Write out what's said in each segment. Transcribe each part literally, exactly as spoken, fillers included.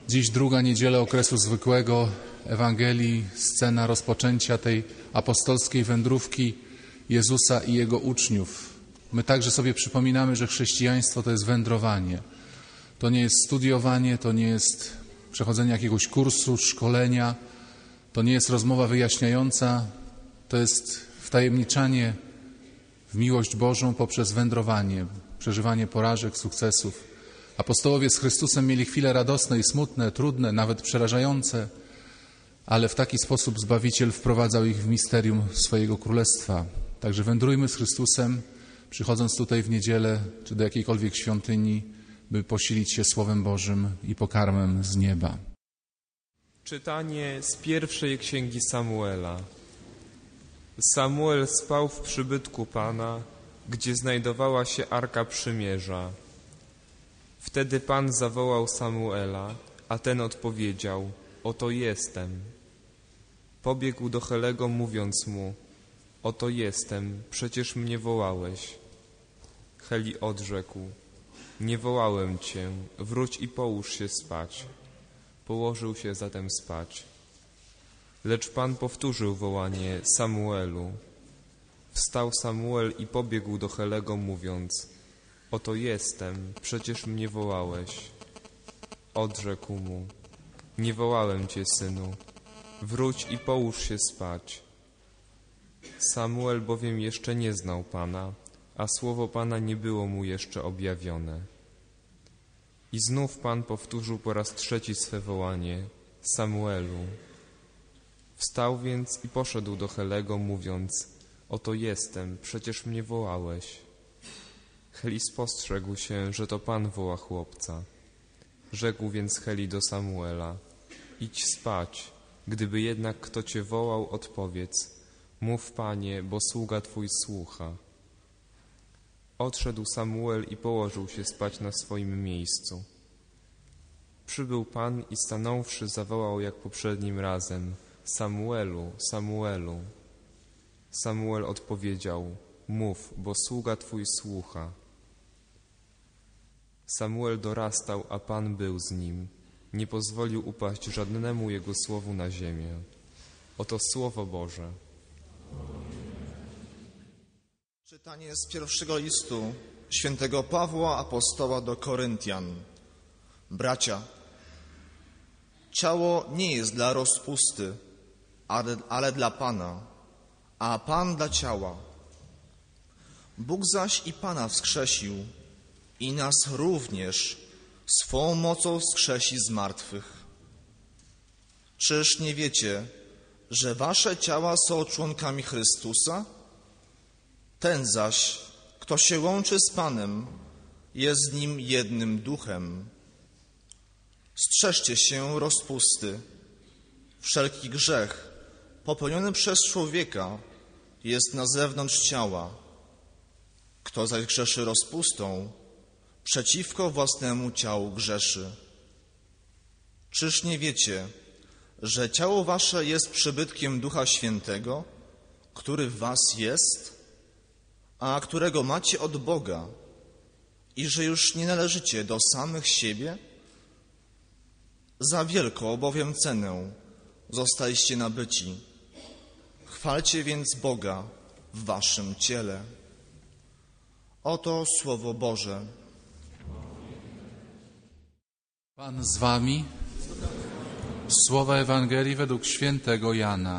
Dziś druga niedziela okresu zwykłego Ewangelii, scena rozpoczęcia tej apostolskiej wędrówki Jezusa i Jego uczniów. My także sobie przypominamy, że chrześcijaństwo to jest wędrowanie. To nie jest studiowanie, to nie jest przechodzenie jakiegoś kursu, szkolenia, to nie jest rozmowa wyjaśniająca, to jest wtajemniczanie w miłość Bożą poprzez wędrowanie, przeżywanie porażek, sukcesów. Apostołowie z Chrystusem mieli chwile radosne i smutne, trudne, nawet przerażające, ale w taki sposób Zbawiciel wprowadzał ich w misterium swojego Królestwa. Także wędrujmy z Chrystusem, przychodząc tutaj w niedzielę czy do jakiejkolwiek świątyni, by posilić się Słowem Bożym i pokarmem z nieba. Czytanie z pierwszej księgi Samuela. Samuel spał w przybytku Pana, gdzie znajdowała się Arka Przymierza. Wtedy Pan zawołał Samuela, a ten odpowiedział: oto jestem. Pobiegł do Helego, mówiąc mu: oto jestem, przecież mnie wołałeś. Heli odrzekł: nie wołałem cię, wróć i połóż się spać. Położył się zatem spać. Lecz Pan powtórzył wołanie: Samuelu. Wstał Samuel i pobiegł do Helego, mówiąc: oto jestem, przecież mnie wołałeś. Odrzekł mu: nie wołałem cię, synu, wróć i połóż się spać. Samuel bowiem jeszcze nie znał Pana, a słowo Pana nie było mu jeszcze objawione. I znów Pan powtórzył po raz trzeci swe wołanie: Samuelu. Wstał więc i poszedł do Helego, mówiąc: oto jestem, przecież mnie wołałeś. Heli spostrzegł się, że to Pan woła chłopca. Rzekł więc Heli do Samuela: idź spać, gdyby jednak kto cię wołał, odpowiedz: mów, Panie, bo sługa Twój słucha. Odszedł Samuel i położył się spać na swoim miejscu. Przybył Pan i stanąwszy zawołał jak poprzednim razem: Samuelu, Samuelu. Samuel odpowiedział: mów, bo sługa Twój słucha. Samuel dorastał, a Pan był z nim. Nie pozwolił upaść żadnemu jego słowu na ziemię. Oto Słowo Boże. Czytanie z pierwszego listu świętego Pawła apostoła do Koryntian. Bracia, ciało nie jest dla rozpusty, ale, ale dla Pana, a Pan dla ciała. Bóg zaś i Pana wskrzesił i nas również swą mocą wskrzesi z martwych. Czyż nie wiecie, że wasze ciała są członkami Chrystusa? Ten zaś, kto się łączy z Panem, jest z Nim jednym duchem. Strzeżcie się rozpusty. Wszelki grzech popełniony przez człowieka jest na zewnątrz ciała. Kto zaś grzeszy rozpustą, przeciwko własnemu ciału grzeszy. Czyż nie wiecie, że ciało wasze jest przybytkiem Ducha Świętego, który w was jest, a którego macie od Boga, i że już nie należycie do samych siebie? Za wielką bowiem cenę zostaliście nabyci. Chwalcie więc Boga w waszym ciele. Oto Słowo Boże. Pan z wami. Słowa Ewangelii według świętego Jana.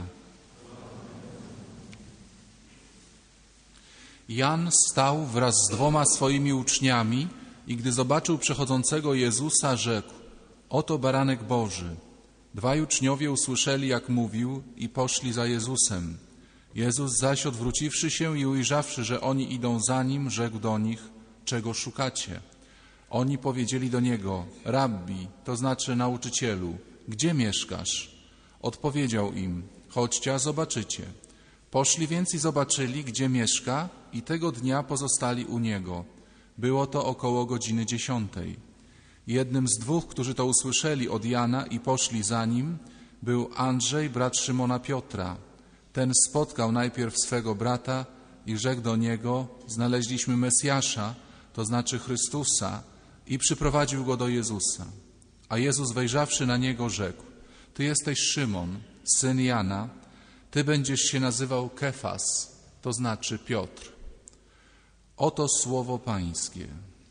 Jan stał wraz z dwoma swoimi uczniami i gdy zobaczył przechodzącego Jezusa, rzekł: oto baranek Boży. Dwaj uczniowie usłyszeli, jak mówił, i poszli za Jezusem. Jezus zaś, odwróciwszy się i ujrzawszy, że oni idą za Nim, rzekł do nich: czego szukacie? Oni powiedzieli do Niego: Rabbi, to znaczy nauczycielu, gdzie mieszkasz? Odpowiedział im: chodźcie, a zobaczycie. Poszli więc i zobaczyli, gdzie mieszka, i tego dnia pozostali u Niego. Było to około godziny dziesiątej. Jednym z dwóch, którzy to usłyszeli od Jana i poszli za Nim, był Andrzej, brat Szymona Piotra. Ten spotkał najpierw swego brata i rzekł do niego: znaleźliśmy Mesjasza, to znaczy Chrystusa, i przyprowadził go do Jezusa. A Jezus wejrzawszy na niego rzekł: Ty jesteś Szymon, syn Jana, Ty będziesz się nazywał Kefas, to znaczy Piotr. Oto słowo Pańskie.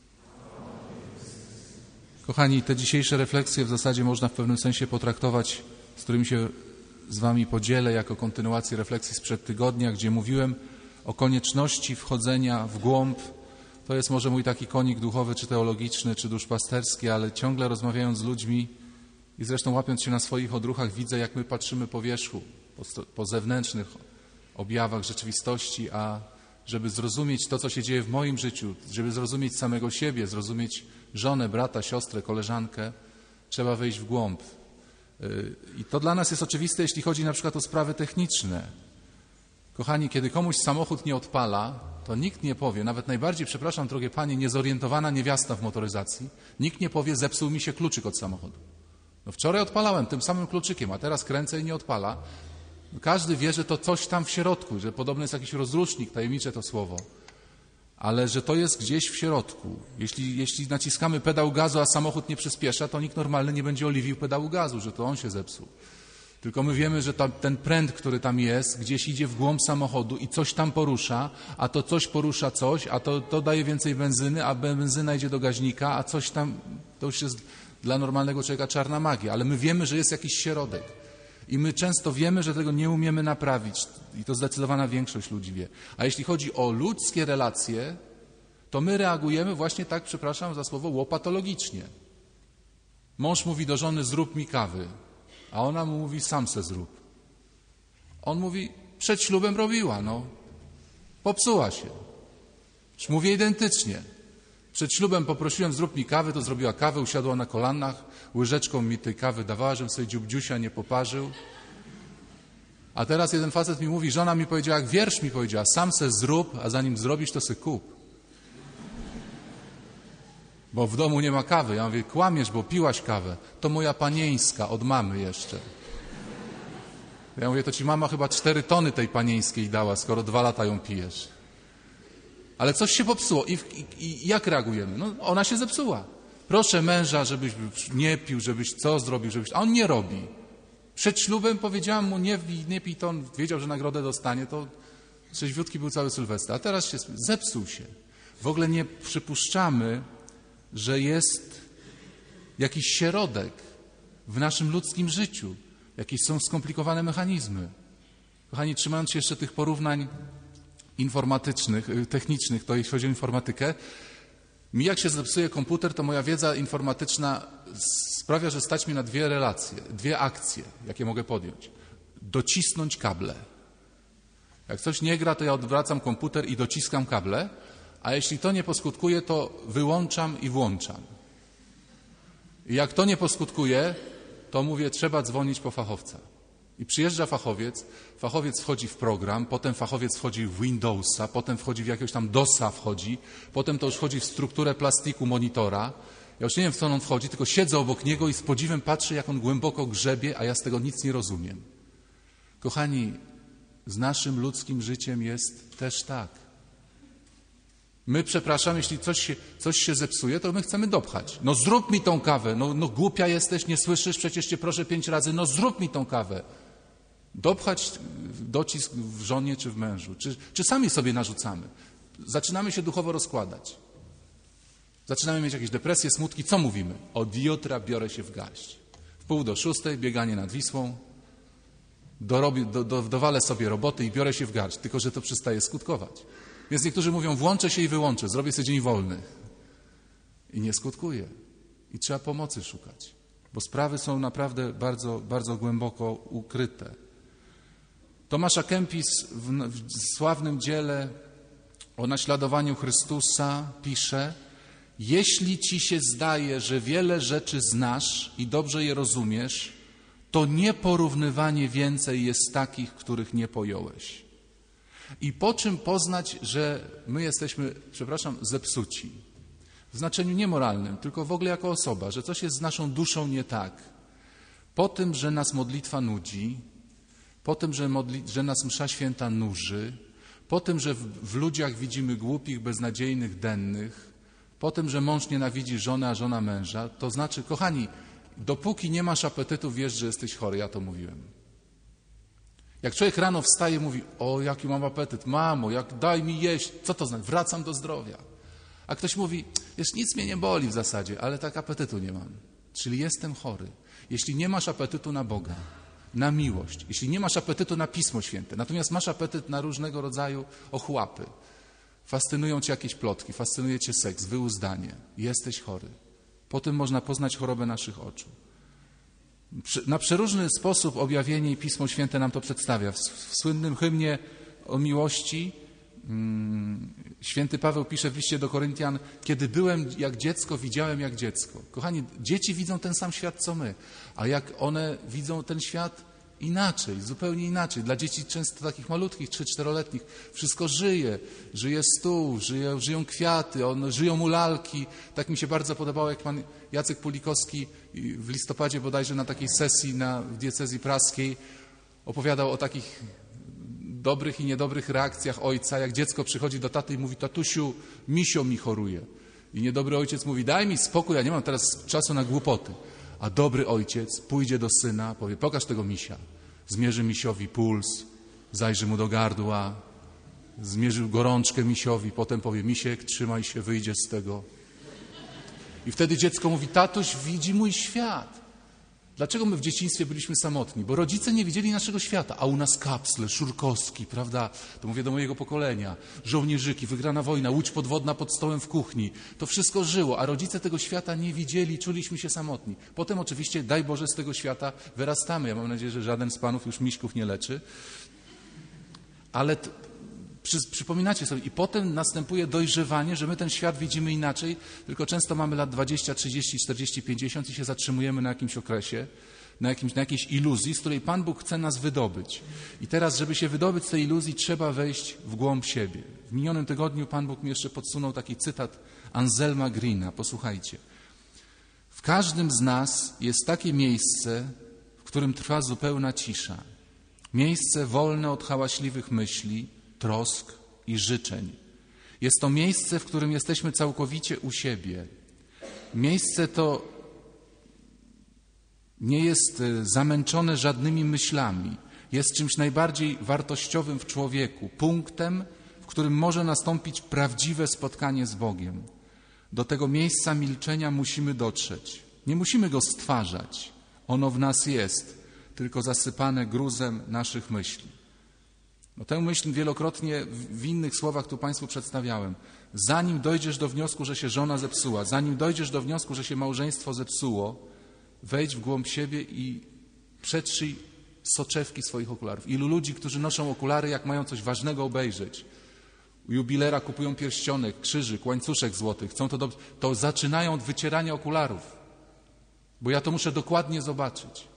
Kochani, te dzisiejsze refleksje w zasadzie można w pewnym sensie potraktować, z którymi się z Wami podzielę, jako kontynuację refleksji sprzed tygodnia, gdzie mówiłem o konieczności wchodzenia w głąb. To jest może mój taki konik duchowy, czy teologiczny, czy duszpasterski, ale ciągle rozmawiając z ludźmi i zresztą łapiąc się na swoich odruchach, widzę, jak my patrzymy po wierzchu, po, po zewnętrznych objawach rzeczywistości, a żeby zrozumieć to, co się dzieje w moim życiu, żeby zrozumieć samego siebie, zrozumieć żonę, brata, siostrę, koleżankę, trzeba wejść w głąb. I to dla nas jest oczywiste, jeśli chodzi na przykład o sprawy techniczne. Kochani, kiedy komuś samochód nie odpala, to nikt nie powie, nawet najbardziej, przepraszam, drogie panie, niezorientowana niewiasta w motoryzacji, nikt nie powie, zepsuł mi się kluczyk od samochodu. No wczoraj odpalałem tym samym kluczykiem, a teraz kręcę i nie odpala. Każdy wie, że to coś tam w środku, że podobno jest jakiś rozrusznik, tajemnicze to słowo, ale że to jest gdzieś w środku. Jeśli, jeśli naciskamy pedał gazu, a samochód nie przyspiesza, to nikt normalny nie będzie oliwił pedału gazu, że to on się zepsuł. Tylko my wiemy, że ta, ten pręt, który tam jest, gdzieś idzie w głąb samochodu i coś tam porusza, a to coś porusza coś, a to, to daje więcej benzyny, a benzyna idzie do gaźnika, a coś tam, to już jest dla normalnego człowieka czarna magia. Ale my wiemy, że jest jakiś środek. I my często wiemy, że tego nie umiemy naprawić. I to zdecydowana większość ludzi wie. A jeśli chodzi o ludzkie relacje, to my reagujemy właśnie tak, przepraszam za słowo, łopatologicznie. Mąż mówi do żony: zrób mi kawy. A ona mu mówi: sam se zrób. On mówi: przed ślubem robiła, no. Popsuła się. Już mówię identycznie. Przed ślubem poprosiłem: zrób mi kawę, to zrobiła kawę, usiadła na kolanach, łyżeczką mi tej kawy dawała, żebym sobie dziubdziusia nie poparzył. A teraz jeden facet mi mówi, żona mi powiedziała, jak wiersz mi powiedziała: sam se zrób, a zanim zrobisz, to se kup. Bo w domu nie ma kawy. Ja mówię: kłamiesz, bo piłaś kawę. To moja panieńska, od mamy jeszcze. Ja mówię: to ci mama chyba cztery tony tej panieńskiej dała, skoro dwa lata ją pijesz. Ale coś się popsuło. I, i, i jak reagujemy? No, ona się zepsuła. Proszę męża, żebyś nie pił, żebyś co zrobił, żebyś... A on nie robi. Przed ślubem powiedziałam mu: nie pij, nie pij, to on wiedział, że nagrodę dostanie, to trzeźwiutki był cały Sylwester. A teraz się zepsuł się. W ogóle nie przypuszczamy, że jest jakiś środek w naszym ludzkim życiu. Jakieś są skomplikowane mechanizmy. Kochani, trzymając się jeszcze tych porównań informatycznych, technicznych, to jeśli chodzi o informatykę, mi jak się zepsuje komputer, to moja wiedza informatyczna sprawia, że stać mi na dwie relacje, dwie akcje, jakie mogę podjąć. Docisnąć kable. Jak coś nie gra, to ja odwracam komputer i dociskam kable, a jeśli to nie poskutkuje, to wyłączam i włączam. I jak to nie poskutkuje, to mówię: trzeba dzwonić po fachowca. I przyjeżdża fachowiec, fachowiec wchodzi w program, potem fachowiec wchodzi w Windowsa, potem wchodzi w jakiegoś tam dosa wchodzi, potem to już wchodzi w strukturę plastiku monitora. Ja już nie wiem, w co on wchodzi, tylko siedzę obok niego i z podziwem patrzę, jak on głęboko grzebie, a ja z tego nic nie rozumiem. Kochani, z naszym ludzkim życiem jest też tak. My, przepraszam, jeśli coś się, coś się zepsuje, to my chcemy dopchać. No zrób mi tą kawę, no, no głupia jesteś, nie słyszysz, przecież cię proszę pięć razy, no zrób mi tą kawę. Dopchać docisk w żonie czy w mężu, czy, czy sami sobie narzucamy. Zaczynamy się duchowo rozkładać. Zaczynamy mieć jakieś depresje, smutki. Co mówimy? Od jutra biorę się w garść. W pół do szóstej bieganie nad Wisłą, dorobię, do, do, dowalę sobie roboty i biorę się w garść, tylko że to przestaje skutkować. Więc niektórzy mówią: włączę się i wyłączę, zrobię sobie dzień wolny. I nie skutkuje. I trzeba pomocy szukać, bo sprawy są naprawdę bardzo, bardzo głęboko ukryte. Tomasz à Kempis w, w sławnym dziele o naśladowaniu Chrystusa pisze: jeśli ci się zdaje, że wiele rzeczy znasz i dobrze je rozumiesz, to nieporównywanie więcej jest takich, których nie pojąłeś. I po czym poznać, że my jesteśmy, przepraszam, zepsuci? W znaczeniu niemoralnym, tylko w ogóle jako osoba, że coś jest z naszą duszą nie tak. Po tym, że nas modlitwa nudzi, po tym, że, modli, że nas msza święta nuży, po tym, że w, w ludziach widzimy głupich, beznadziejnych, dennych, po tym, że mąż nienawidzi żonę, a żona męża, to znaczy, kochani, dopóki nie masz apetytu, wiesz, że jesteś chory. Ja to mówiłem. Jak człowiek rano wstaje, mówi, o, jaki mam apetyt, mamo, jak daj mi jeść, co to znaczy? Wracam do zdrowia. A ktoś mówi, wiesz, nic mnie nie boli w zasadzie, ale tak apetytu nie mam. Czyli jestem chory. Jeśli nie masz apetytu na Boga, na miłość, jeśli nie masz apetytu na Pismo Święte, natomiast masz apetyt na różnego rodzaju ochłapy, fascynują cię jakieś plotki, fascynuje cię seks, wyuzdanie, jesteś chory. Po tym można poznać chorobę naszych oczu. Na przeróżny sposób objawienie i Pismo Święte nam to przedstawia. W słynnym hymnie o miłości święty Paweł pisze w liście do Koryntian, kiedy byłem jak dziecko, widziałem jak dziecko. Kochani, dzieci widzą ten sam świat, co my, a jak one widzą ten świat inaczej, zupełnie inaczej. Dla dzieci często takich malutkich, trzy czteroletnich, wszystko żyje. Żyje stół, żyje, żyją kwiaty, on, żyją mu lalki. Tak mi się bardzo podobało, jak pan Jacek Pulikowski w listopadzie bodajże na takiej sesji na, w diecezji praskiej opowiadał o takich dobrych i niedobrych reakcjach ojca, jak dziecko przychodzi do taty i mówi, tatusiu, misio mi choruje. I niedobry ojciec mówi, daj mi spokój, ja nie mam teraz czasu na głupoty. A dobry ojciec pójdzie do syna, powie, pokaż tego misia. Zmierzy misiowi puls, zajrzy mu do gardła, zmierzy gorączkę misiowi, potem powie, misiek, trzymaj się, wyjdzie z tego. I wtedy dziecko mówi, tatuś widzi mój świat. Dlaczego my w dzieciństwie byliśmy samotni? Bo rodzice nie widzieli naszego świata, a u nas kapsle, Szurkowski, prawda? To mówię do mojego pokolenia. Żołnierzyki, wygrana wojna, łódź podwodna pod stołem w kuchni. To wszystko żyło, a rodzice tego świata nie widzieli, czuliśmy się samotni. Potem oczywiście, daj Boże, z tego świata wyrastamy. Ja mam nadzieję, że żaden z panów już miśków nie leczy. Ale t- przy, przypominacie sobie, i potem następuje dojrzewanie, że my ten świat widzimy inaczej, tylko często mamy lat dwadzieścia, trzydzieści, czterdzieści, pięćdziesiąt i się zatrzymujemy na jakimś okresie, na, jakimś, na jakiejś iluzji, z której Pan Bóg chce nas wydobyć. I teraz, żeby się wydobyć z tej iluzji, trzeba wejść w głąb siebie. W minionym tygodniu Pan Bóg mi jeszcze podsunął taki cytat Anselma Greena. Posłuchajcie. W każdym z nas jest takie miejsce, w którym trwa zupełna cisza. Miejsce wolne od hałaśliwych myśli, trosk i życzeń. Jest to miejsce, w którym jesteśmy całkowicie u siebie. Miejsce to nie jest zamęczone żadnymi myślami. Jest czymś najbardziej wartościowym w człowieku, punktem, w którym może nastąpić prawdziwe spotkanie z Bogiem. Do tego miejsca milczenia musimy dotrzeć. Nie musimy go stwarzać. Ono w nas jest, tylko zasypane gruzem naszych myśli. No tę myśl wielokrotnie w innych słowach tu Państwu przedstawiałem. Zanim dojdziesz do wniosku, że się żona zepsuła, zanim dojdziesz do wniosku, że się małżeństwo zepsuło, wejdź w głąb siebie i przetrzyj soczewki swoich okularów. Ilu ludzi, którzy noszą okulary, jak mają coś ważnego obejrzeć. U jubilera kupują pierścionek, krzyżyk, łańcuszek złoty, chcą to dobrze, to zaczynają od wycierania okularów, bo ja to muszę dokładnie zobaczyć.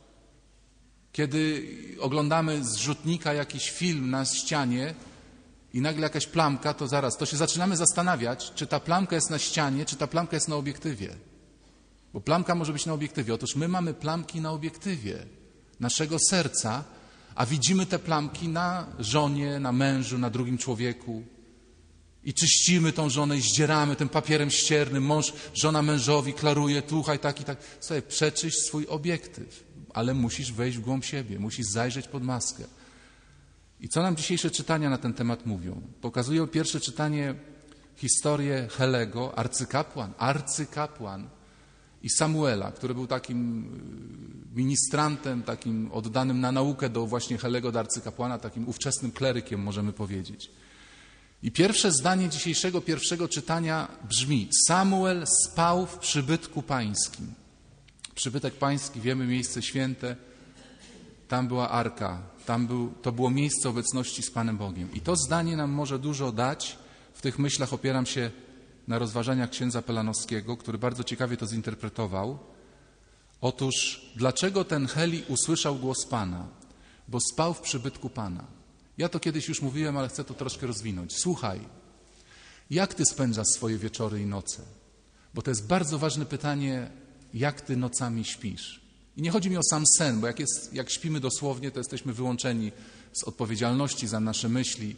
Kiedy oglądamy z rzutnika jakiś film na ścianie i nagle jakaś plamka, to zaraz, to się zaczynamy zastanawiać, czy ta plamka jest na ścianie, czy ta plamka jest na obiektywie. Bo plamka może być na obiektywie. Otóż my mamy plamki na obiektywie naszego serca, a widzimy te plamki na żonie, na mężu, na drugim człowieku. I czyścimy tą żonę i zdzieramy tym papierem ściernym. Mąż, żona mężowi klaruje, słuchaj, tak i tak. Słuchaj, przeczyść swój obiektyw, ale musisz wejść w głąb siebie, musisz zajrzeć pod maskę. I co nam dzisiejsze czytania na ten temat mówią? Pokazują pierwsze czytanie historię Helego, arcykapłan, arcykapłan i Samuela, który był takim ministrantem, takim oddanym na naukę do właśnie Helego, do arcykapłana, takim ówczesnym klerykiem, możemy powiedzieć. I pierwsze zdanie dzisiejszego pierwszego czytania brzmi: Samuel spał w przybytku pańskim. Przybytek pański, wiemy, miejsce święte, tam była arka, tam był, to było miejsce obecności z Panem Bogiem. I to zdanie nam może dużo dać. W tych myślach opieram się na rozważaniach księdza Pelanowskiego, który bardzo ciekawie to zinterpretował. Otóż, dlaczego ten Heli usłyszał głos Pana? Bo spał w przybytku Pana. Ja to kiedyś już mówiłem, ale chcę to troszkę rozwinąć. Słuchaj, jak ty spędzasz swoje wieczory i noce? Bo to jest bardzo ważne pytanie, jak ty nocami śpisz. I nie chodzi mi o sam sen, bo jak, jest, jak śpimy dosłownie, to jesteśmy wyłączeni z odpowiedzialności za nasze myśli.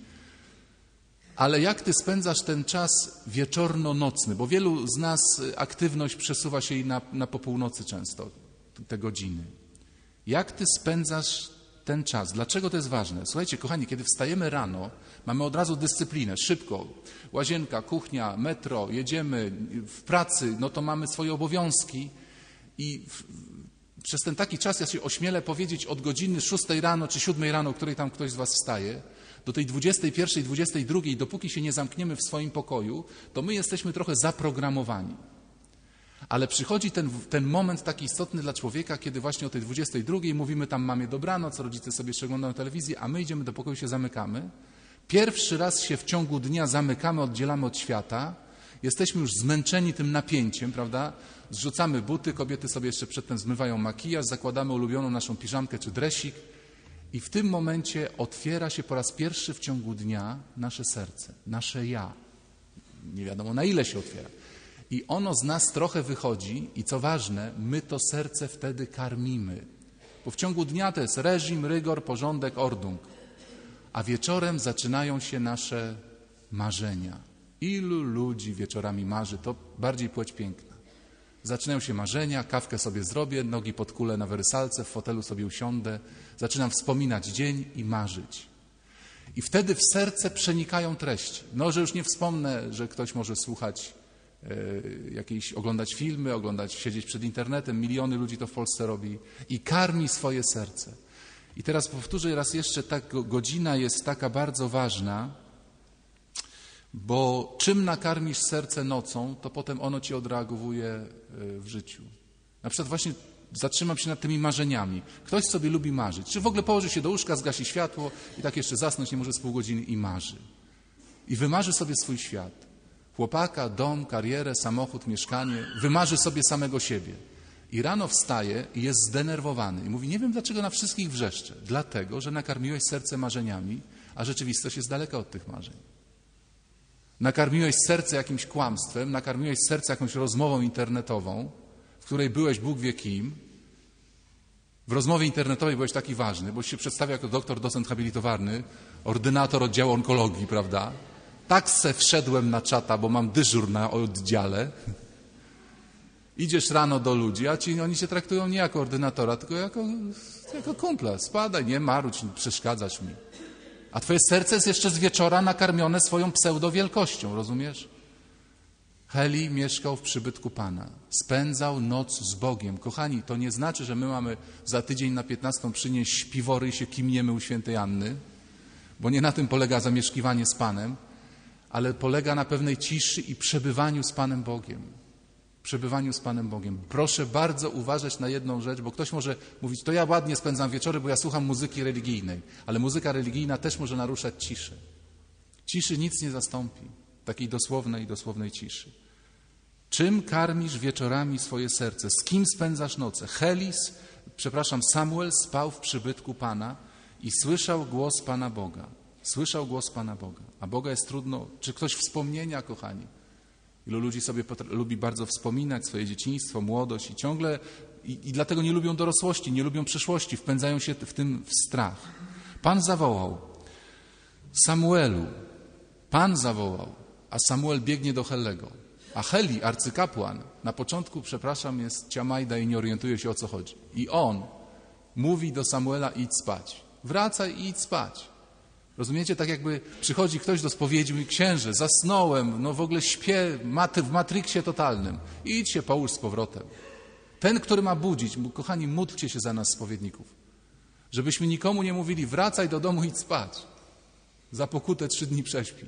Ale jak ty spędzasz ten czas wieczorno-nocny? Bo wielu z nas aktywność przesuwa się i na, na po północy często. te godziny. Jak ty spędzasz ten czas? Dlaczego to jest ważne? Słuchajcie, kochani, kiedy wstajemy rano, mamy od razu dyscyplinę, szybko. Łazienka, kuchnia, metro, jedziemy w pracy, no to mamy swoje obowiązki i w, przez ten taki czas, ja się ośmielę powiedzieć, od godziny szóstej rano czy siódmej rano, o której tam ktoś z was wstaje, do tej dwudziestej pierwszej, dwudziestej drugiej, dopóki się nie zamkniemy w swoim pokoju, to my jesteśmy trochę zaprogramowani. Ale przychodzi ten, ten moment taki istotny dla człowieka, kiedy właśnie o tej dwudziestej drugiej mówimy tam mamie dobranoc, rodzice sobie jeszcze oglądają telewizję, a my idziemy do pokoju, się zamykamy. Pierwszy raz się w ciągu dnia zamykamy, oddzielamy od świata. Jesteśmy już zmęczeni tym napięciem, prawda? Zrzucamy buty, kobiety sobie jeszcze przedtem zmywają makijaż, zakładamy ulubioną naszą piżamkę czy dresik i w tym momencie otwiera się po raz pierwszy w ciągu dnia nasze serce, nasze ja. Nie wiadomo na ile się otwiera. I ono z nas trochę wychodzi i co ważne, my to serce wtedy karmimy. Bo w ciągu dnia to jest reżim, rygor, porządek, ordung. A wieczorem zaczynają się nasze marzenia. Ilu ludzi wieczorami marzy, to bardziej płeć piękna. Zaczynają się marzenia, kawkę sobie zrobię, nogi pod kulę na werysalce, w fotelu sobie usiądę. Zaczynam wspominać dzień i marzyć. I wtedy w serce przenikają treści. No, że już nie wspomnę, że ktoś może słuchać jakieś, oglądać filmy, oglądać, siedzieć przed internetem. Miliony ludzi to w Polsce robi i karmi swoje serce. I teraz powtórzę raz jeszcze, ta godzina jest taka bardzo ważna, bo czym nakarmisz serce nocą, to potem ono ci odreagowuje w życiu. Na przykład właśnie zatrzymam się nad tymi marzeniami. Ktoś sobie lubi marzyć. Czy w ogóle położy się do łóżka, zgasi światło i tak jeszcze zasnąć nie może z pół godziny i marzy. I wymarzy sobie swój świat. Chłopaka, dom, karierę, samochód, mieszkanie. Wymarzy sobie samego siebie. I rano wstaje i jest zdenerwowany. I mówi, nie wiem dlaczego na wszystkich wrzeszczę. Dlatego, że nakarmiłeś serce marzeniami, a rzeczywistość jest daleka od tych marzeń. Nakarmiłeś serce jakimś kłamstwem, nakarmiłeś serce jakąś rozmową internetową, w której byłeś Bóg wie kim. W rozmowie internetowej byłeś taki ważny, bo się przedstawia jako doktor, docent habilitowany, ordynator oddziału onkologii, prawda? Tak se wszedłem na czata, bo mam dyżur na oddziale. Idziesz rano do ludzi, a ci, oni się traktują nie jako ordynatora, tylko jako, jako kumpla. Spadaj, nie marudź, przeszkadzasz mi. A twoje serce jest jeszcze z wieczora nakarmione swoją pseudowielkością, rozumiesz? Heli mieszkał w przybytku Pana. Spędzał noc z Bogiem. Kochani, to nie znaczy, że my mamy za tydzień na piętnastą przynieść śpiwory i się kimniemy u świętej Anny, bo nie na tym polega zamieszkiwanie z Panem, ale polega na pewnej ciszy i przebywaniu z Panem Bogiem. Przebywaniu z Panem Bogiem. Proszę bardzo uważać na jedną rzecz, bo ktoś może mówić, to ja ładnie spędzam wieczory, bo ja słucham muzyki religijnej, ale muzyka religijna też może naruszać ciszę. Ciszy nic nie zastąpi, takiej dosłownej, dosłownej ciszy. Czym karmisz wieczorami swoje serce? Z kim spędzasz noce? Helis, przepraszam, Samuel spał w przybytku Pana i słyszał głos Pana Boga. Słyszał głos Pana Boga. A Boga jest trudno, czy ktoś wspomnienia, kochani? Ilu ludzi sobie lubi bardzo wspominać swoje dzieciństwo, młodość i ciągle, i, i dlatego nie lubią dorosłości, nie lubią przyszłości, wpędzają się w tym w strach. Pan zawołał, Samuelu, Pan zawołał, a Samuel biegnie do Hellego. A Heli, arcykapłan, na początku, przepraszam, jest ciamajda i nie orientuje się, o co chodzi. I on mówi do Samuela, idź spać. Wracaj i idź spać. Rozumiecie? Tak jakby przychodzi ktoś do spowiedzi i mówi, księże, zasnąłem, no w ogóle śpię w matriksie totalnym. Idź się połóż z powrotem. Ten, który ma budzić, kochani, módlcie się za nas, spowiedników. Żebyśmy nikomu nie mówili, wracaj do domu, idź spać. Za pokutę trzy dni prześpi.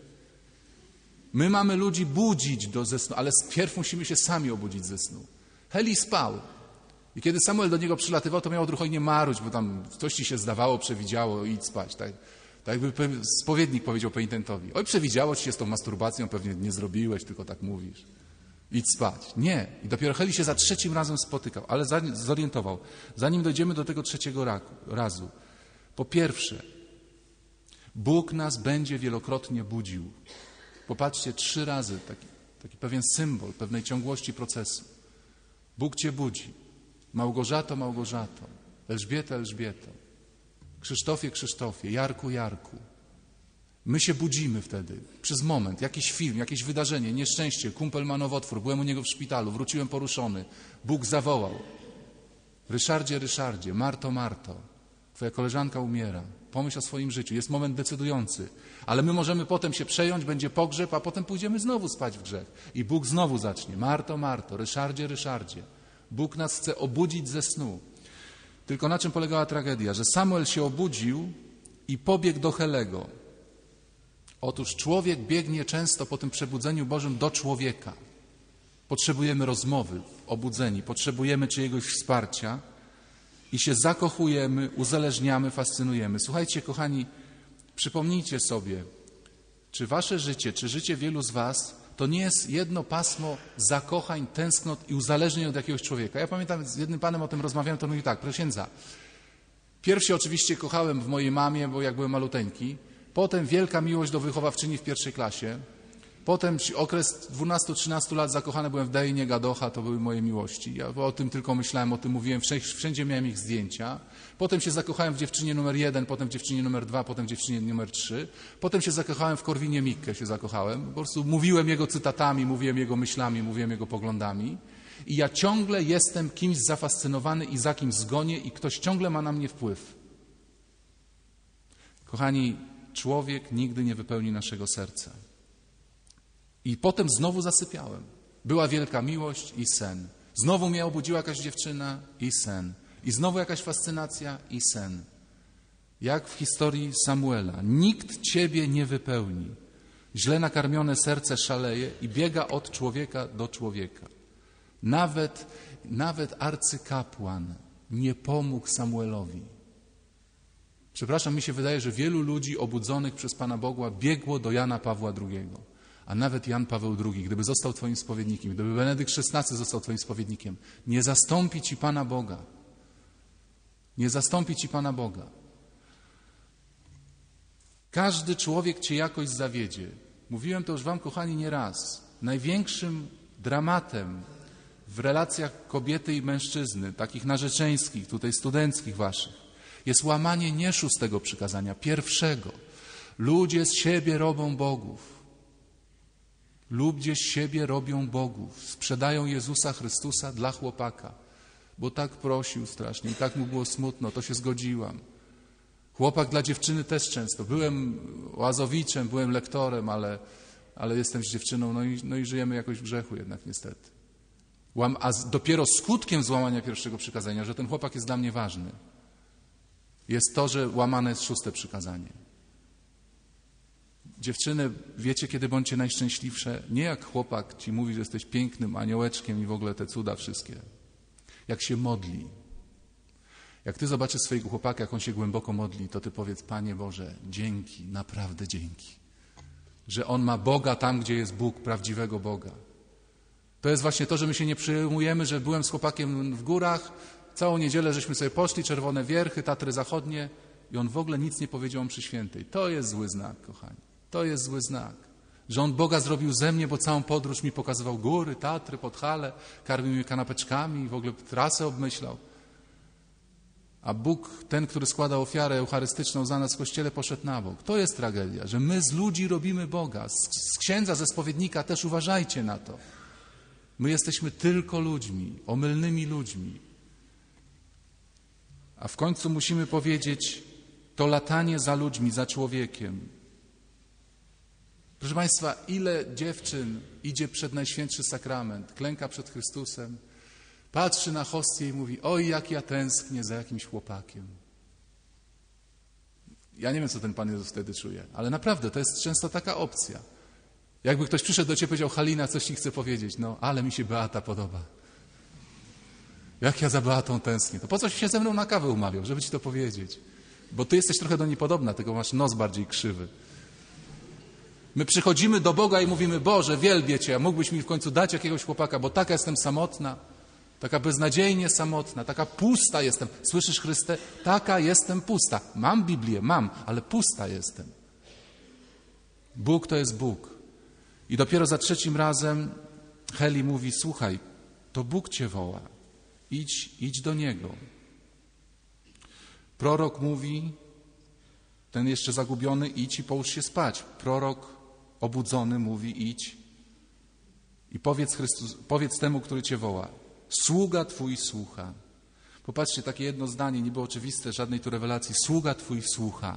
My mamy ludzi budzić do ze snu, ale pierw musimy się sami obudzić ze snu. Heli spał. I kiedy Samuel do niego przylatywał, to miał odruchowo nie maruć, bo tam coś ci się zdawało, przewidziało, idź spać. Tak, tak jakby spowiednik powiedział penitentowi. Oj, przewidziało ci się z tą masturbacją, pewnie nie zrobiłeś, tylko tak mówisz. Idź spać. Nie. I dopiero Heli się za trzecim razem spotykał, ale zorientował. Zanim dojdziemy do tego trzeciego razu. Po pierwsze, Bóg nas będzie wielokrotnie budził. Popatrzcie, trzy razy taki, taki pewien symbol pewnej ciągłości procesu. Bóg cię budzi. Małgorzato, Małgorzato. Elżbieto, Elżbieto. Krzysztofie, Krzysztofie. Jarku, Jarku. My się budzimy wtedy. Przez moment. Jakiś film, jakieś wydarzenie, nieszczęście. Kumpel ma nowotwór. Byłem u niego w szpitalu. Wróciłem poruszony. Bóg zawołał. Ryszardzie, Ryszardzie, Marto, Marto, twoja koleżanka umiera. Pomyśl o swoim życiu. Jest moment decydujący. Ale my możemy potem się przejąć, będzie pogrzeb, a potem pójdziemy znowu spać w grzech. I Bóg znowu zacznie. Marto, Marto, Ryszardzie, Ryszardzie. Bóg nas chce obudzić ze snu. Tylko na czym polegała tragedia? Że Samuel się obudził i pobiegł do Helego. Otóż człowiek biegnie często po tym przebudzeniu Bożym do człowieka. Potrzebujemy rozmowy, obudzeni, potrzebujemy czyjegoś wsparcia i się zakochujemy, uzależniamy, fascynujemy. Słuchajcie, kochani, przypomnijcie sobie, czy wasze życie, czy życie wielu z was to nie jest jedno pasmo zakochań, tęsknot i uzależnień od jakiegoś człowieka. Ja pamiętam, z jednym panem o tym rozmawiałem, to mówił tak, proszę księdza, pierw się oczywiście kochałem w mojej mamie, bo jak byłem maluteńki, potem wielka miłość do wychowawczyni w pierwszej klasie, potem okres dwunastu trzynastu lat zakochany byłem w Deinie, Gadocha, to były moje miłości. Ja o tym tylko myślałem, o tym mówiłem, wszędzie miałem ich zdjęcia. Potem się zakochałem w dziewczynie numer jeden, potem w dziewczynie numer dwa, potem w dziewczynie numer trzy. Potem się zakochałem w Korwinie Mikke, się zakochałem. Po prostu mówiłem jego cytatami, mówiłem jego myślami, mówiłem jego poglądami. I ja ciągle jestem kimś zafascynowany i za kimś zgonię i ktoś ciągle ma na mnie wpływ. Kochani, człowiek nigdy nie wypełni naszego serca. I potem znowu zasypiałem. Była wielka miłość i sen. Znowu mnie obudziła jakaś dziewczyna i sen. I znowu jakaś fascynacja i sen. Jak w historii Samuela. Nikt ciebie nie wypełni. Źle nakarmione serce szaleje i biega od człowieka do człowieka. Nawet, nawet arcykapłan nie pomógł Samuelowi. Przepraszam, mi się wydaje, że wielu ludzi obudzonych przez Pana Boga biegło do Jana Pawła drugiego. A nawet Jan Paweł drugi, gdyby został twoim spowiednikiem, gdyby Benedykt szesnasty został twoim spowiednikiem, nie zastąpi ci Pana Boga. Nie zastąpi ci Pana Boga. Każdy człowiek cię jakoś zawiedzie. Mówiłem to już wam, kochani, nie raz. Największym dramatem w relacjach kobiety i mężczyzny, takich narzeczeńskich, tutaj studenckich waszych, jest łamanie nie szóstego przykazania, pierwszego. Ludzie z siebie robią bogów. Ludzie z siebie robią bogów. Sprzedają Jezusa Chrystusa dla chłopaka. Bo tak prosił strasznie i tak mu było smutno, to się zgodziłam. Chłopak dla dziewczyny też często. Byłem łazowiczem, byłem lektorem, ale, ale jestem z dziewczyną, no i, no i żyjemy jakoś w grzechu jednak niestety. Łam, a z, dopiero skutkiem złamania pierwszego przykazania, że ten chłopak jest dla mnie ważny, jest to, że łamane jest szóste przykazanie. Dziewczyny, wiecie, kiedy bądźcie najszczęśliwsze? Nie jak chłopak ci mówi, że jesteś pięknym aniołeczkiem i w ogóle te cuda wszystkie. Jak się modli. Jak ty zobaczysz swojego chłopaka, jak on się głęboko modli, to ty powiedz, Panie Boże, dzięki, naprawdę dzięki. Że on ma Boga tam, gdzie jest Bóg, prawdziwego Boga. To jest właśnie to, że my się nie przyjmujemy, że byłem z chłopakiem w górach, całą niedzielę żeśmy sobie poszli, Czerwone Wierchy, Tatry Zachodnie i on w ogóle nic nie powiedział o mszy świętej. To jest zły znak, kochani. To jest zły znak. Że on Boga zrobił ze mnie, bo całą podróż mi pokazywał góry, Tatry, Podhale, karmił mnie kanapeczkami i w ogóle trasę obmyślał. A Bóg, ten, który składa ofiarę eucharystyczną za nas w Kościele, poszedł na bok. To jest tragedia, że my z ludzi robimy Boga. Z, z księdza, ze spowiednika też uważajcie na to. My jesteśmy tylko ludźmi, omylnymi ludźmi. A w końcu musimy powiedzieć, to latanie za ludźmi, za człowiekiem. Proszę Państwa, ile dziewczyn idzie przed Najświętszy Sakrament, klęka przed Chrystusem, patrzy na hostię i mówi, oj, jak ja tęsknię za jakimś chłopakiem. Ja nie wiem, co ten Pan Jezus wtedy czuje, ale naprawdę to jest często taka opcja. Jakby ktoś przyszedł do Ciebie i powiedział, Halina, coś Ci chcę powiedzieć, no, ale mi się Beata podoba. Jak ja za Beatą tęsknię. To po coś się ze mną na kawę umawiał, żeby Ci to powiedzieć. Bo Ty jesteś trochę do niej podobna, tylko masz nos bardziej krzywy. My przychodzimy do Boga i mówimy, Boże, wielbię Cię, a mógłbyś mi w końcu dać jakiegoś chłopaka, bo taka jestem samotna, taka beznadziejnie samotna, taka pusta jestem. Słyszysz, Chryste? Taka jestem pusta. Mam Biblię, mam, ale pusta jestem. Bóg to jest Bóg. I dopiero za trzecim razem Heli mówi, słuchaj, to Bóg Cię woła. Idź, idź do Niego. Prorok mówi, ten jeszcze zagubiony, idź i połóż się spać. Prorok obudzony mówi, idź i powiedz, Chrystus, powiedz temu, który Cię woła. Sługa Twój słucha. Popatrzcie, takie jedno zdanie, niby oczywiste, żadnej tu rewelacji. Sługa Twój słucha.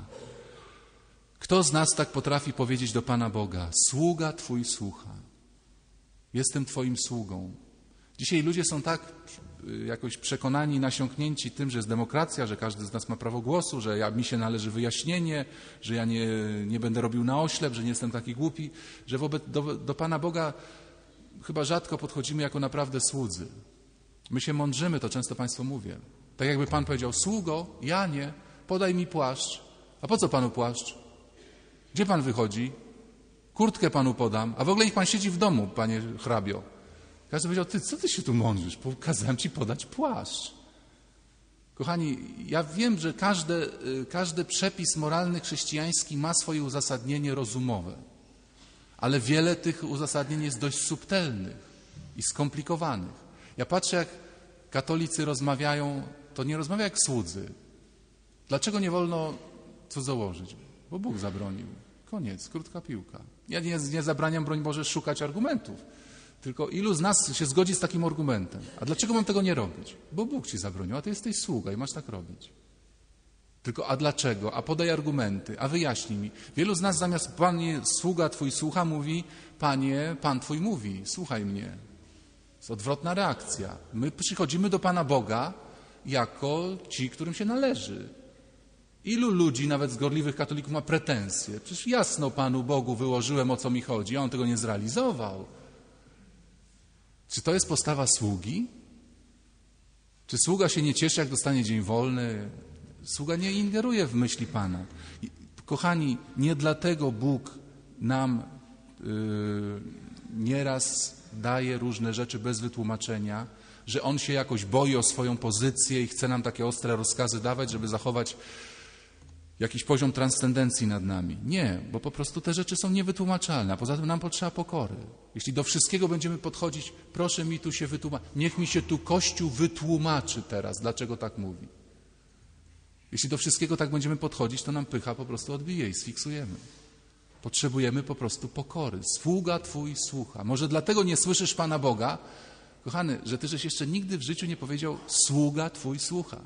Kto z nas tak potrafi powiedzieć do Pana Boga? Sługa Twój słucha. Jestem Twoim sługą. Dzisiaj ludzie są tak jakoś przekonani, nasiąknięci tym, że jest demokracja, że każdy z nas ma prawo głosu, że ja, mi się należy wyjaśnienie, że ja nie, nie będę robił na oślep, że nie jestem taki głupi, że wobec, do, do Pana Boga chyba rzadko podchodzimy jako naprawdę słudzy. My się mądrzymy, to często Państwu mówię. Tak jakby Pan powiedział, sługo, Janie, podaj mi płaszcz. A po co Panu płaszcz? Gdzie Pan wychodzi? Kurtkę Panu podam. A w ogóle ich Pan siedzi w domu, Panie hrabio. Każdy powiedział, ty, co Ty się tu mądrzysz? Kazałem Ci podać płaszcz. Kochani, ja wiem, że każdy, każdy przepis moralny chrześcijański ma swoje uzasadnienie rozumowe. Ale wiele tych uzasadnień jest dość subtelnych i skomplikowanych. Ja patrzę, jak katolicy rozmawiają, to nie rozmawia jak słudzy. Dlaczego nie wolno cudzołożyć? Bo Bóg zabronił. Koniec, krótka piłka. Ja nie, nie zabraniam, broń Boże, szukać argumentów. Tylko ilu z nas się zgodzi z takim argumentem? A dlaczego mam tego nie robić? Bo Bóg Ci zabronił, a Ty jesteś sługa i masz tak robić. Tylko a dlaczego? A podaj argumenty, a wyjaśnij mi. Wielu z nas zamiast Panie, sługa Twój słucha, mówi Panie, Pan Twój mówi, słuchaj mnie. To jest odwrotna reakcja. My przychodzimy do Pana Boga jako ci, którym się należy. Ilu ludzi, nawet z gorliwych katolików, ma pretensje? Przecież jasno Panu Bogu wyłożyłem, o co mi chodzi, a On tego nie zrealizował. Czy to jest postawa sługi? Czy sługa się nie cieszy, jak dostanie dzień wolny? Sługa nie ingeruje w myśli Pana. Kochani, nie dlatego Bóg nam yy, nieraz daje różne rzeczy bez wytłumaczenia, że On się jakoś boi o swoją pozycję i chce nam takie ostre rozkazy dawać, żeby zachować jakiś poziom transcendencji nad nami. Nie, bo po prostu te rzeczy są niewytłumaczalne, a poza tym nam potrzeba pokory. Jeśli do wszystkiego będziemy podchodzić, proszę mi tu się wytłumaczyć, niech mi się tu Kościół wytłumaczy teraz, dlaczego tak mówi. Jeśli do wszystkiego tak będziemy podchodzić, to nam pycha po prostu odbije i sfiksujemy. Potrzebujemy po prostu pokory. Sługa Twój słucha. Może dlatego nie słyszysz Pana Boga, kochany, że Ty żeś jeszcze nigdy w życiu nie powiedział sługa Twój słucha.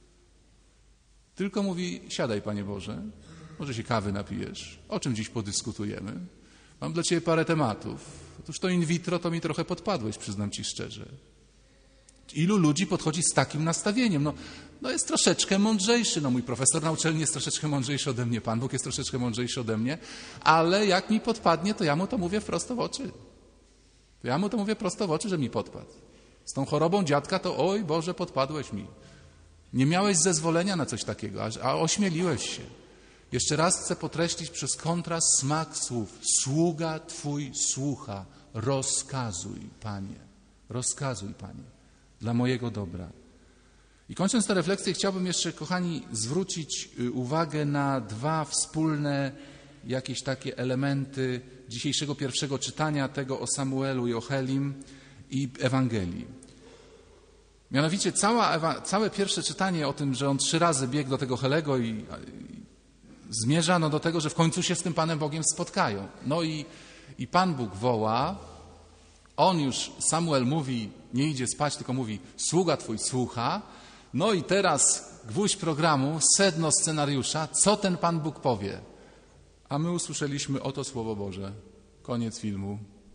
Tylko mówi, siadaj Panie Boże, może się kawy napijesz, o czym dziś podyskutujemy. Mam dla Ciebie parę tematów. Otóż to in vitro to mi trochę podpadłeś, przyznam Ci szczerze. Ilu ludzi podchodzi z takim nastawieniem? No, no jest troszeczkę mądrzejszy. No mój profesor na uczelni jest troszeczkę mądrzejszy ode mnie, Pan Bóg jest troszeczkę mądrzejszy ode mnie, ale jak mi podpadnie, to ja mu to mówię prosto w oczy. To ja mu to mówię prosto w oczy, że mi podpadł. Z tą chorobą dziadka to oj Boże, podpadłeś mi. Nie miałeś zezwolenia na coś takiego, a ośmieliłeś się. Jeszcze raz chcę podkreślić przez kontrast smak słów. Sługa Twój słucha. Rozkazuj, Panie. Rozkazuj, Panie. Dla mojego dobra. I kończąc tę refleksję, chciałbym jeszcze, kochani, zwrócić uwagę na dwa wspólne jakieś takie elementy dzisiejszego pierwszego czytania, tego o Samuelu i o Helim i Ewangelii. Mianowicie cała, całe pierwsze czytanie o tym, że on trzy razy biegł do tego Helego i, i zmierza no do tego, że w końcu się z tym Panem Bogiem spotkają. No i, i Pan Bóg woła, on już, Samuel mówi, nie idzie spać, tylko mówi, sługa Twój słucha. No i teraz gwóźdź programu, sedno scenariusza, co ten Pan Bóg powie. A my usłyszeliśmy oto Słowo Boże. Koniec filmu.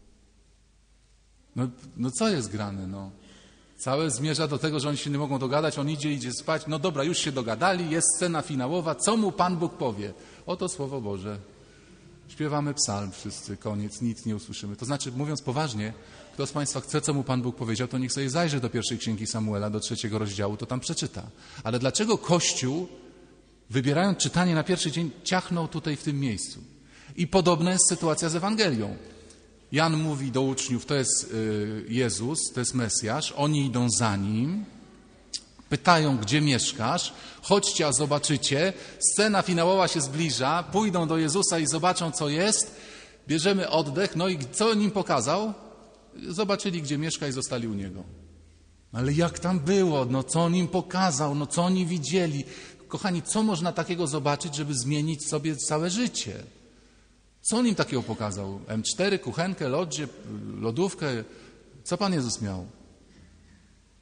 No, no co jest grane, no? Całe zmierza do tego, że oni się nie mogą dogadać, on idzie, idzie spać. No dobra, już się dogadali, jest scena finałowa. Co mu Pan Bóg powie? Oto Słowo Boże. Śpiewamy psalm wszyscy, koniec, nic nie usłyszymy. To znaczy, mówiąc poważnie, kto z Państwa chce, co mu Pan Bóg powiedział, to niech sobie zajrzy do pierwszej księgi Samuela, do trzeciego rozdziału, to tam przeczyta. Ale dlaczego Kościół, wybierając czytanie na pierwszy dzień, ciachnął tutaj w tym miejscu? I podobna jest sytuacja z Ewangelią. Jan mówi do uczniów, to jest Jezus, to jest Mesjasz, oni idą za Nim, pytają, gdzie mieszkasz, chodźcie, a zobaczycie, scena finałowa się zbliża, pójdą do Jezusa i zobaczą, co jest, bierzemy oddech, no i co Nim pokazał? Zobaczyli, gdzie mieszka i zostali u Niego. Ale jak tam było, no co On im pokazał, no co oni widzieli? Kochani, co można takiego zobaczyć, żeby zmienić sobie całe życie? Co On im takiego pokazał? em cztery, kuchenkę, lodzie, lodówkę. Co Pan Jezus miał?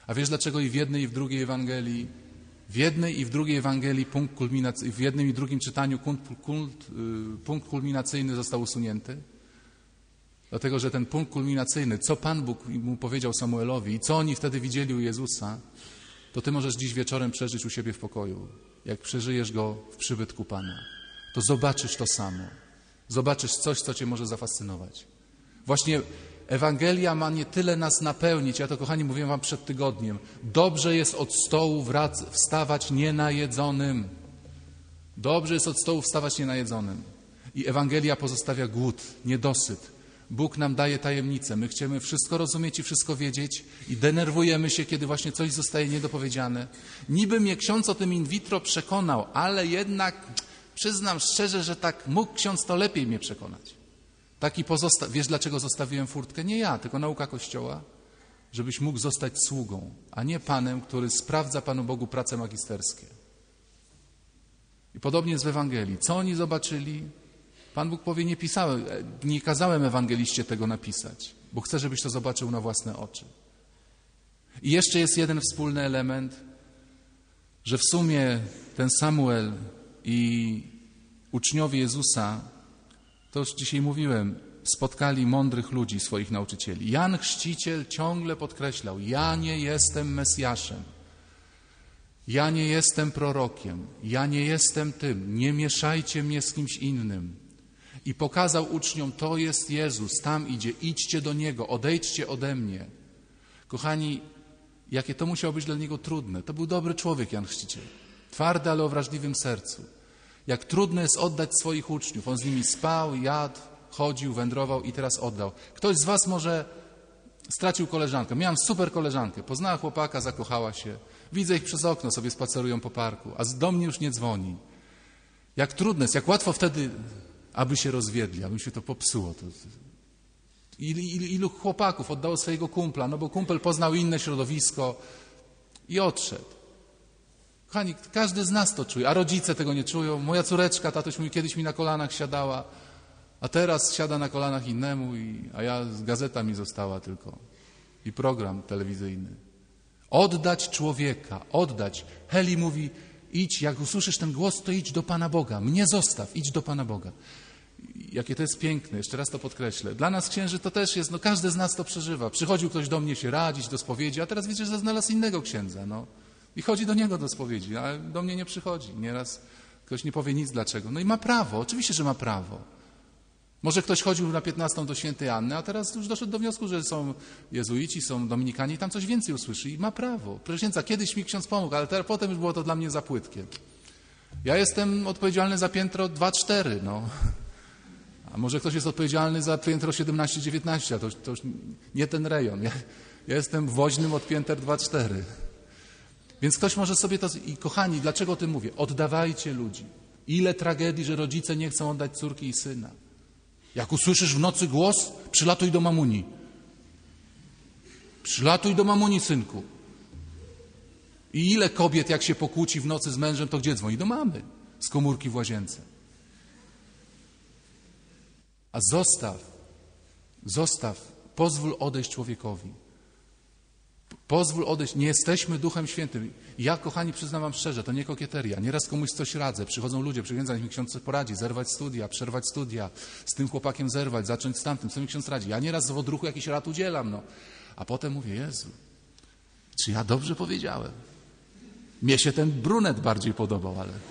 A wiesz dlaczego i w jednej i w drugiej Ewangelii, w jednej i w drugiej Ewangelii punkt kulminacyjny, w jednym i drugim czytaniu punkt, punkt, punkt kulminacyjny został usunięty? Dlatego, że ten punkt kulminacyjny, co Pan Bóg mu powiedział Samuelowi i co oni wtedy widzieli u Jezusa, to ty możesz dziś wieczorem przeżyć u siebie w pokoju. Jak przeżyjesz go w przybytku Pana, to zobaczysz to samo. Zobaczysz coś, co cię może zafascynować. Właśnie Ewangelia ma nie tyle nas napełnić, ja to, kochani, mówiłem wam przed tygodniem, dobrze jest od stołu wrac- wstawać nienajedzonym. Dobrze jest od stołu wstawać nienajedzonym. I Ewangelia pozostawia głód, niedosyt. Bóg nam daje tajemnicę. My chcemy wszystko rozumieć i wszystko wiedzieć i denerwujemy się, kiedy właśnie coś zostaje niedopowiedziane. Niby mnie ksiądz o tym in vitro przekonał, ale jednak przyznam szczerze, że tak mógł ksiądz to lepiej mnie przekonać. Taki pozosta- Wiesz, dlaczego zostawiłem furtkę? Nie ja, tylko nauka Kościoła, żebyś mógł zostać sługą, a nie Panem, który sprawdza Panu Bogu prace magisterskie. I podobnie jest w Ewangelii. Co oni zobaczyli? Pan Bóg powie, nie pisałem, nie kazałem ewangeliście tego napisać, bo chcę, żebyś to zobaczył na własne oczy. I jeszcze jest jeden wspólny element, że w sumie ten Samuel i uczniowie Jezusa, to już dzisiaj mówiłem, spotkali mądrych ludzi, swoich nauczycieli. Jan Chrzciciel ciągle podkreślał, ja nie jestem Mesjaszem, ja nie jestem prorokiem, ja nie jestem tym, nie mieszajcie mnie z kimś innym. I pokazał uczniom, to jest Jezus, tam idzie, idźcie do Niego, odejdźcie ode mnie. Kochani, jakie to musiało być dla Niego trudne. To był dobry człowiek, Jan Chrzciciel. Twardy, ale o wrażliwym sercu. Jak trudno jest oddać swoich uczniów. On z nimi spał, jadł, chodził, wędrował i teraz oddał. Ktoś z was może stracił koleżankę. Miałam super koleżankę. Poznała chłopaka, zakochała się. Widzę ich przez okno, sobie spacerują po parku, a do mnie już nie dzwoni. Jak trudno jest, jak łatwo wtedy, aby się rozwiedli, aby się to popsuło. To... Ilu, ilu, ilu chłopaków oddało swojego kumpla, no bo kumpel poznał inne środowisko i odszedł. Kochani, każdy z nas to czuje, a rodzice tego nie czują. Moja córeczka, tatuś mówi, kiedyś mi na kolanach siadała, a teraz siada na kolanach innemu, i, a ja, gazeta mi została tylko i program telewizyjny. Oddać człowieka, oddać. Heli mówi, idź, jak usłyszysz ten głos, to idź do Pana Boga. Mnie zostaw, idź do Pana Boga. Jakie to jest piękne, jeszcze raz to podkreślę. Dla nas, księży, to też jest, no każdy z nas to przeżywa. Przychodził ktoś do mnie się radzić, do spowiedzi, a teraz wiecie, że znalazł innego księdza, no. I chodzi do niego do spowiedzi, ale do mnie nie przychodzi. Nieraz ktoś nie powie nic dlaczego. No i ma prawo, oczywiście, że ma prawo. Może ktoś chodził na piętnastą do świętej Anny, a teraz już doszedł do wniosku, że są jezuici, są dominikanie i tam coś więcej usłyszy i ma prawo. Proszę księdza, kiedyś mi ksiądz pomógł, ale teraz, potem już było to dla mnie za płytkie. Ja jestem odpowiedzialny za piętro dwa cztery, no. A może ktoś jest odpowiedzialny za piętro siedemnaście dziewiętnaście, a to, to już nie ten rejon. Ja, ja jestem woźnym od pięter dwa cztery. Więc ktoś może sobie to... I kochani, dlaczego o tym mówię? Oddawajcie ludzi. Ile tragedii, że rodzice nie chcą oddać córki i syna. Jak usłyszysz w nocy głos, przylatuj do mamuni. Przylatuj do mamuni, synku. I ile kobiet, jak się pokłóci w nocy z mężem, to gdzie dzwoni? Do mamy, z komórki w łazience. A zostaw, zostaw, pozwól odejść człowiekowi. Pozwól odejść, nie jesteśmy Duchem Świętym. Ja, kochani, przyznam wam szczerze, to nie kokieteria. Nieraz komuś coś radzę, przychodzą ludzie, przychodzą, niech mi ksiądz coś poradzi, zerwać studia, przerwać studia, z tym chłopakiem zerwać, zacząć z tamtym, co mi ksiądz radzi. Ja nieraz w odruchu jakiś rad udzielam, no. A potem mówię, Jezu, czy ja dobrze powiedziałem? Mnie się ten brunet bardziej podobał, ale...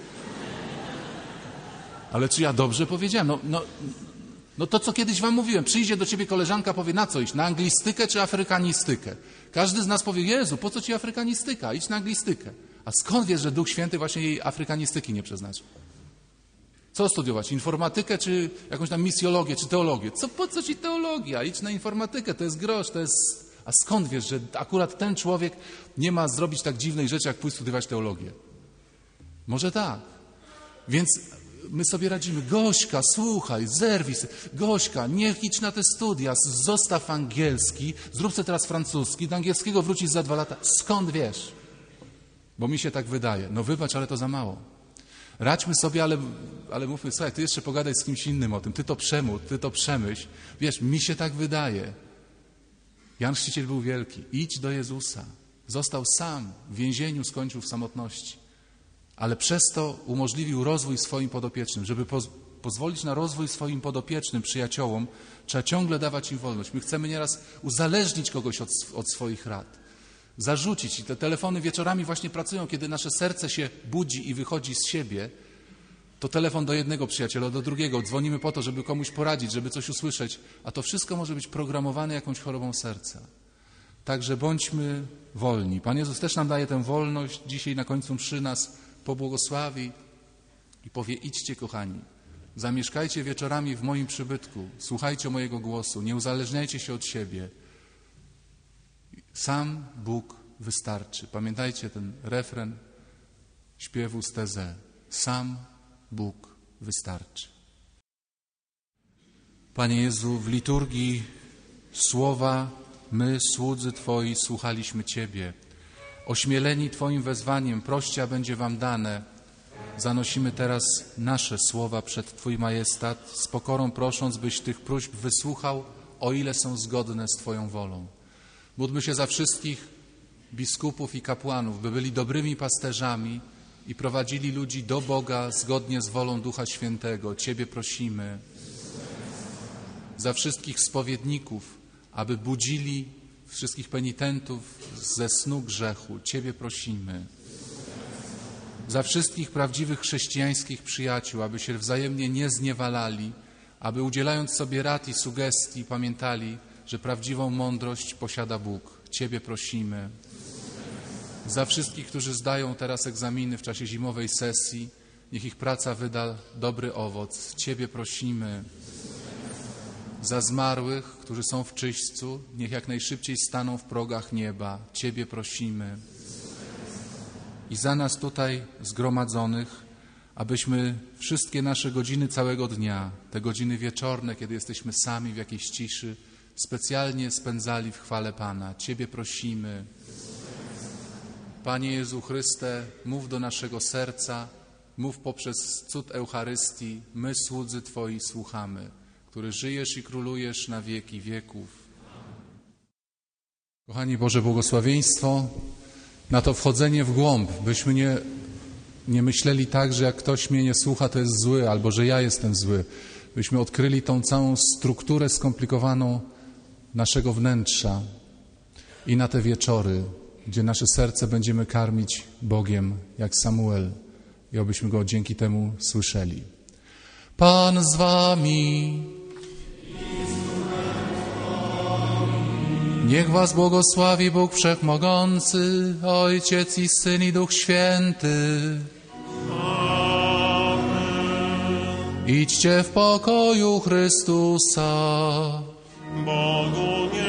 Ale czy ja dobrze powiedziałem? No, no, no to, co kiedyś wam mówiłem, przyjdzie do ciebie koleżanka, powie, na co iść? Na anglistykę czy afrykanistykę? Każdy z nas powie, Jezu, po co ci afrykanistyka? Idź na anglistykę. A skąd wiesz, że Duch Święty właśnie jej afrykanistyki nie przeznaczył? Co studiować? Informatykę czy jakąś tam misjologię, czy teologię? Co, po co ci teologia? Idź na informatykę, to jest grosz, to jest... A skąd wiesz, że akurat ten człowiek nie ma zrobić tak dziwnej rzeczy, jak pójść studiować teologię? Może tak. Więc my sobie radzimy. Gośka, słuchaj, zerwij się. Gośka, niech idź na te studia, zostaw angielski, zrób sobie teraz francuski, do angielskiego wrócisz za dwa lata. Skąd wiesz? Bo mi się tak wydaje. No wybacz, ale to za mało. Radźmy sobie, ale, ale mówmy, słuchaj, ty jeszcze pogadaj z kimś innym o tym, ty to przemów, ty to przemyśl. Wiesz, mi się tak wydaje. Jan Chrzciciel był wielki. Idź do Jezusa. Został sam, w więzieniu skończył w samotności, ale przez to umożliwił rozwój swoim podopiecznym. Żeby poz pozwolić na rozwój swoim podopiecznym, przyjaciołom, trzeba ciągle dawać im wolność. My chcemy nieraz uzależnić kogoś od, od swoich rad, zarzucić. I te telefony wieczorami właśnie pracują, kiedy nasze serce się budzi i wychodzi z siebie. To telefon do jednego przyjaciela, do drugiego. Dzwonimy po to, żeby komuś poradzić, żeby coś usłyszeć, a to wszystko może być programowane jakąś chorobą serca. Także bądźmy wolni. Pan Jezus też nam daje tę wolność. Dzisiaj na końcu mszy nas pobłogosławi i powie: idźcie, kochani, zamieszkajcie wieczorami w moim przybytku, słuchajcie mojego głosu, nie uzależniajcie się od siebie. Sam Bóg wystarczy. Pamiętajcie ten refren śpiewu z Teze. Sam Bóg wystarczy. Panie Jezu, w liturgii słowa my, słudzy Twoi, słuchaliśmy Ciebie. Ośmieleni Twoim wezwaniem, prościa będzie Wam dane. Zanosimy teraz nasze słowa przed Twój majestat, z pokorą prosząc, byś tych próśb wysłuchał, o ile są zgodne z Twoją wolą. Módlmy się za wszystkich biskupów i kapłanów, by byli dobrymi pasterzami i prowadzili ludzi do Boga zgodnie z wolą Ducha Świętego. Ciebie prosimy. Za wszystkich spowiedników, aby budzili wszystkich penitentów ze snu grzechu. Ciebie prosimy. Za wszystkich prawdziwych chrześcijańskich przyjaciół, aby się wzajemnie nie zniewalali, aby udzielając sobie rad i sugestii pamiętali, że prawdziwą mądrość posiada Bóg. Ciebie prosimy. Za wszystkich, którzy zdają teraz egzaminy w czasie zimowej sesji, niech ich praca wyda dobry owoc. Ciebie prosimy. Za zmarłych, którzy są w czyśćcu, niech jak najszybciej staną w progach nieba. Ciebie prosimy. I za nas tutaj zgromadzonych, abyśmy wszystkie nasze godziny całego dnia, te godziny wieczorne, kiedy jesteśmy sami w jakiejś ciszy, specjalnie spędzali w chwale Pana. Ciebie prosimy. Panie Jezu Chryste, mów do naszego serca, mów poprzez cud Eucharystii, my, słudzy Twoi, słuchamy, który żyjesz i królujesz na wieki wieków. Kochani, Boże błogosławieństwo na to wchodzenie w głąb, byśmy nie, nie myśleli tak, że jak ktoś mnie nie słucha, to jest zły, albo że ja jestem zły. Byśmy odkryli tą całą strukturę skomplikowaną naszego wnętrza i na te wieczory, gdzie nasze serce będziemy karmić Bogiem, jak Samuel, i obyśmy Go dzięki temu słyszeli. Pan z wami. Niech was błogosławi Bóg Wszechmogący, Ojciec i Syn i Duch Święty. Amen. Idźcie w pokoju Chrystusa. Bogu nie